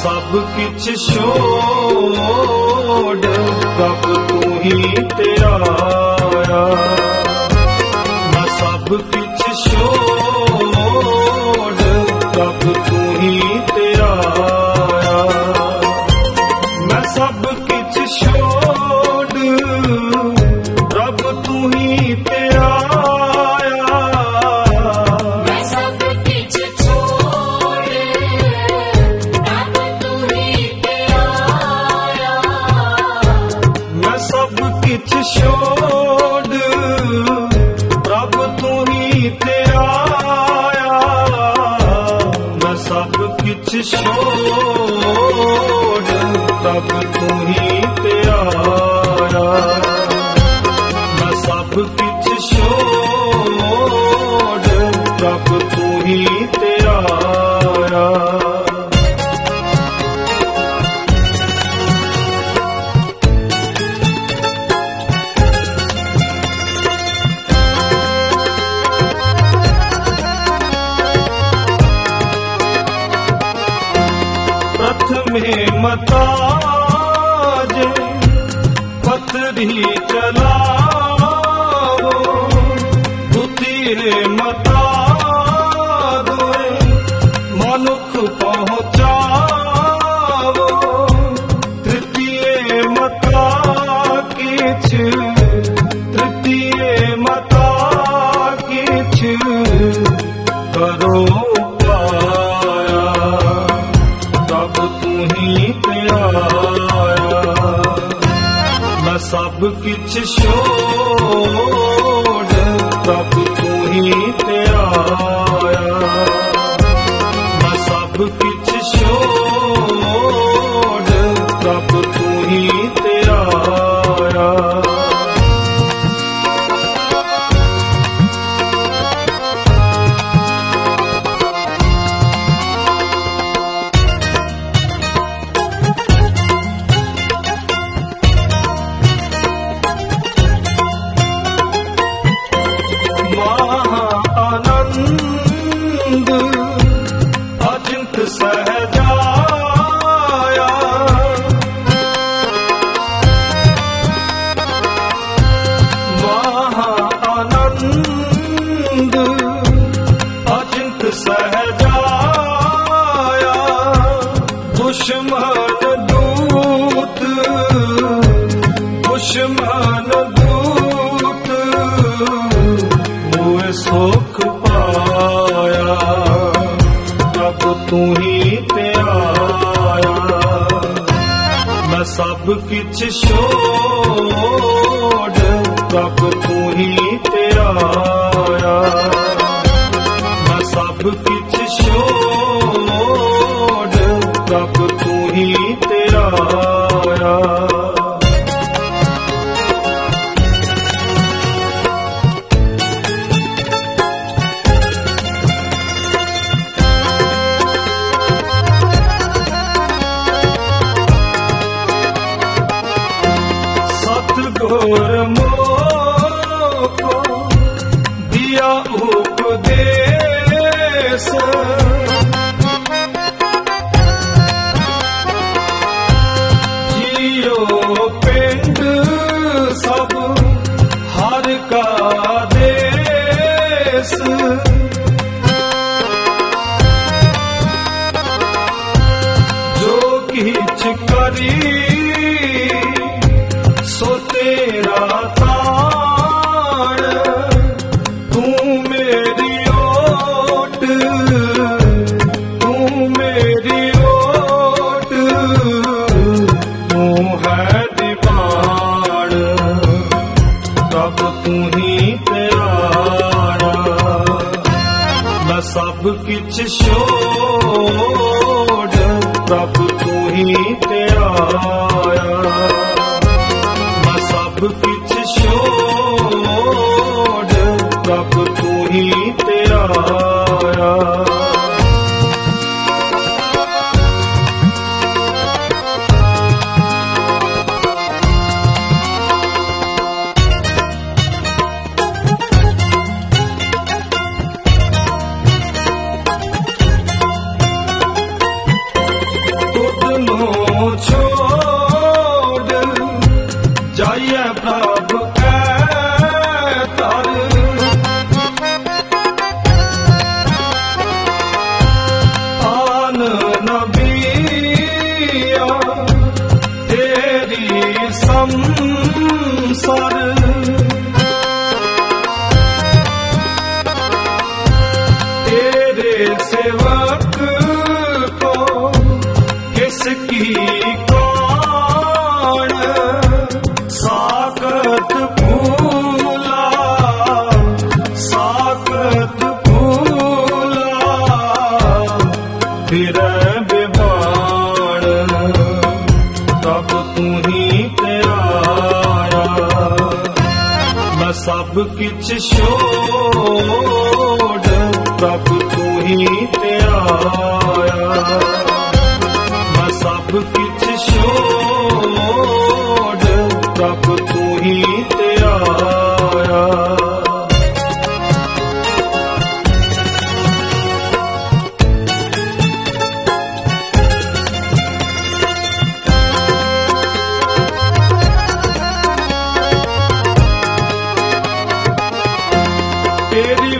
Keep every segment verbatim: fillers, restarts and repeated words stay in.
सब किछ छोड़ प्रभ तू ही तेरा आया। मैं सब किछ छोड़ प्रभ तू ही तेरा आया। मैं सब किछ छोड़ प्रभ तू ही तेरा छोड़ प्रभ तू ही तेरा आया। मैं सब किछ छोड़ प्रभ तू ही तेरा आया। मैं सब किछ छोड़ प्रभ तू ही तेरा आया। में मताज पथरी चलाओ बुद्धि मता मनुख पहुँचाओ। तृतीय मता किछ तृतीय मता किछ करो सब किछ छोड़ प्रभ तू ही तेरा आया। मैं सब किछ छोड़ प्रभ तू ही तेरा आया। अजिंत सहजाया महा आनंद अजिंत सहजाया। दुश्मन दूत दुश्मन दूत मुए सुख पाया। प्रभ तू ही तेरा आया। मैं सब किछ छोड़ प्रभ तू ही तेरा आया। मैं सब किछ छोड़ प्रभ तू ही तेरा आया। सतगुर मोको दिया उपदेश। जियो पिंड सब हर का देश। जो किछ करी सो तेरा ताण। तू मेरी ओट तू मेरी ओट तू है दीवान। प्रभ तू ही तेरा आया। मैं सब किछ छोड़ प्रभ तू ही तेरा आया। सब किछ छोड़ प्रभ तू ही तेरा आया। सेवक को किसकी कौन साकत फूला साकत फूला फिर बिबाण तब तू ही तेरा मैं सब किछ छोड़ तब तू ही तेरा मैं सब किछ छोड़ तब तू ही तेरा तेरी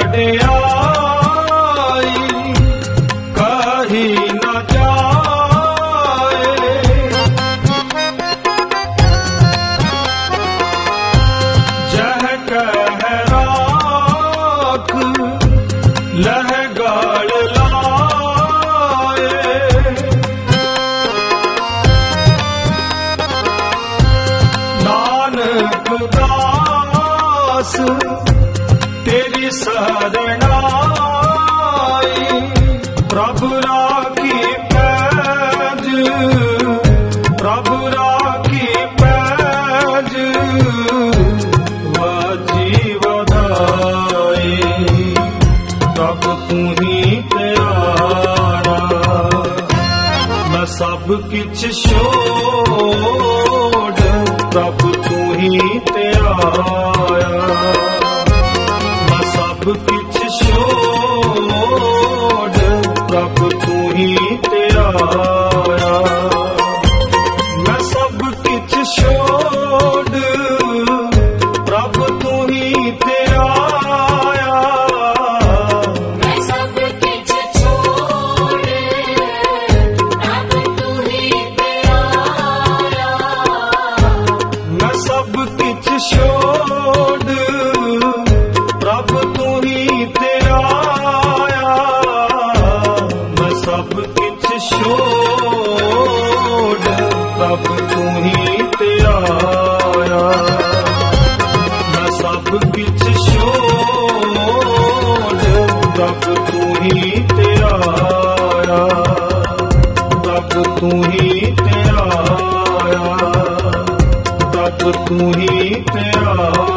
बड़याई कही न जाए जह कह राख लह गाड़ लाए नानक दास तेरी शरणाई प्रभु राखी पैज प्रभु राखी पैज वाजी वधाई तब तू ही तेरा मैं सब किछ छोड़ तब तू ही तेरा सब किछ छोड़ तब तू ही तेरा मैं सब किछ छोड़ प्रभु तू ही तेरा मैं सब किछ छोड़ प्रभु तू ही तेरा मैं सब किछ छोड़ प्रभु तू ही तेरा मैं सब किछ छोड़ प्रभु तू ही तेरा मैं सब किछ छोड़ प्रभु तू ही तेरा प्रभु तू ही तेरा प्रभु तू ही तेरा